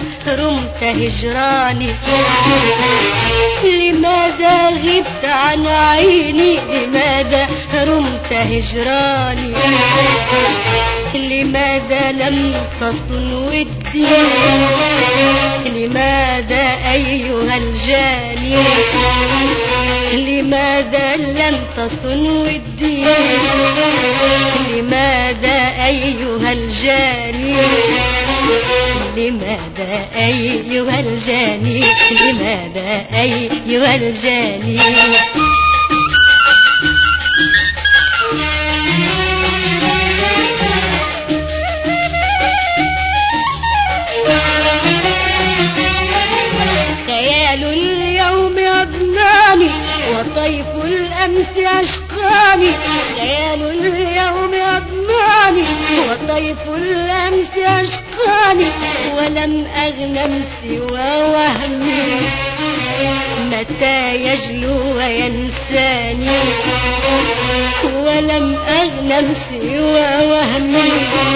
رمت هجراني؟ لماذا غبت عن عيني؟ لماذا رمت هجراني؟ لماذا لم تصن ودي؟ لماذا أيها الجاني؟ لماذا لم تصن ودي؟ لماذا أيها الجاني؟ لماذا أيها الجاني؟ لماذا أيها الجاني؟ خيال اليوم أضناني وطيف الأمس أشقاني. خيال اليوم أضناني وطيف الأمس أشقاني. ولم أغنم سوى وهمي متى يجلو وينساني. ولم أغنم سوى وهمي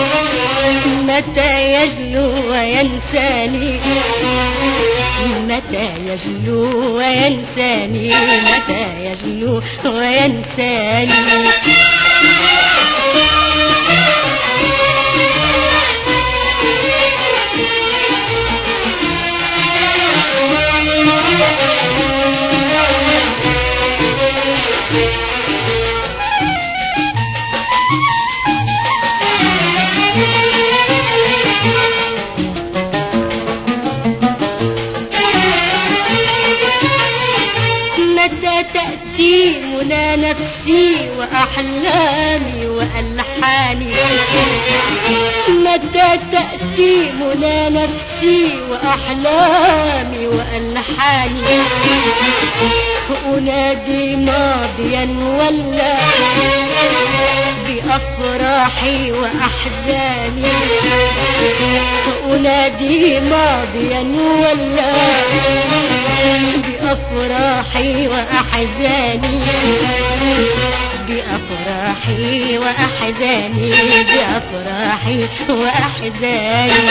متى يجلو وينساني. متى يجلو وينساني. متى يجلو وينساني. متى تأتي منى نفسي وأحلامي وألحاني؟ متى تأتي منى نفسي وأحلامي وألحاني؟ أنادي ماضيا ولا بأفراحي وأحزاني. أنادي ماضيا ولا بأفراحي وأحزاني. بأفراحي وأحزاني. بأفراحي وأحزاني.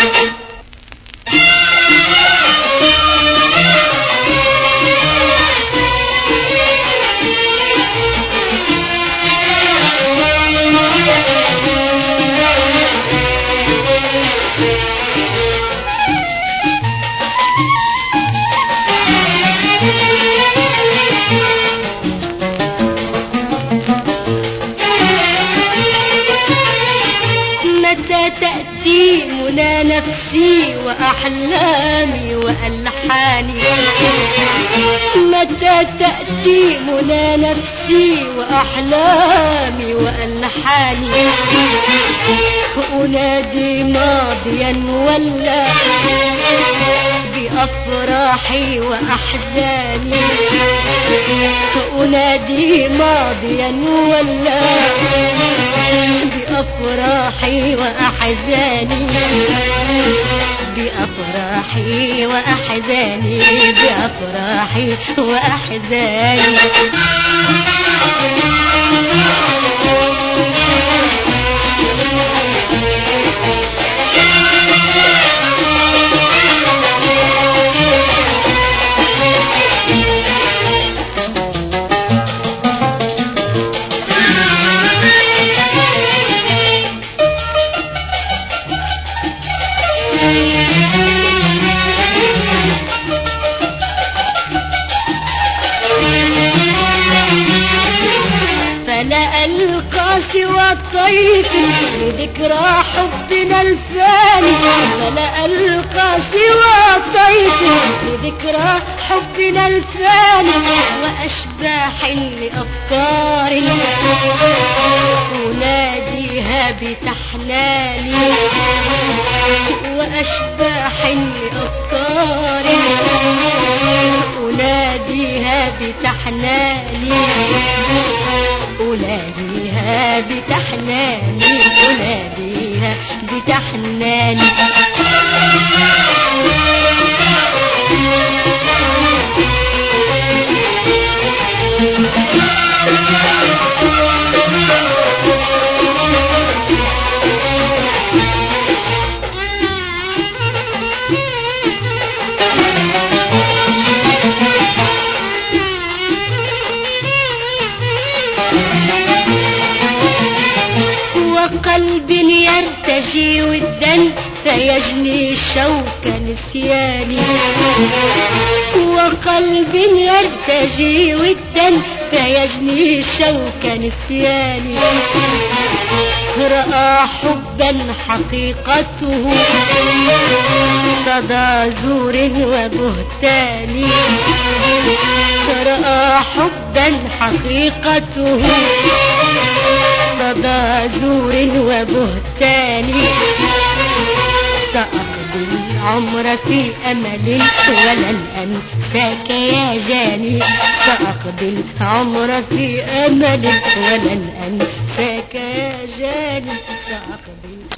متى تأتي منى نفسي وأحلامي وألحاني؟ متى تأتي منى نفسي وأحلامي وألحاني؟ أنادي ماضيا ولا بأفراحي وأحزاني. أنادي ماضيا ولا بأفراحي وأحزاني. بأفراحي وأحزاني. بأفراحي وأحزاني. فلا ألقى سوى الطيف لذكرى حبنا الفاني. فلا ألقى سوى الطيف لذكرى حبنا الفاني. وأشباح لأفكار أناديها بتحلالي. وأشباح لأفكار أناديها بتحلالي. أناديها بتحناني. أناديها بتحناني. يرتجي والدن فيجني الشوك نسياني، وقلب يرتجي والدن فيجني الشوك نسياني. رأى حبا حقيقته صدى زور وبهتان، رأى حبا حقيقته صدى زور وبهتان. سأقضي العمر في أمل ولن أنساك يا جاني، سأقضي العمر في أمل ولن أنساك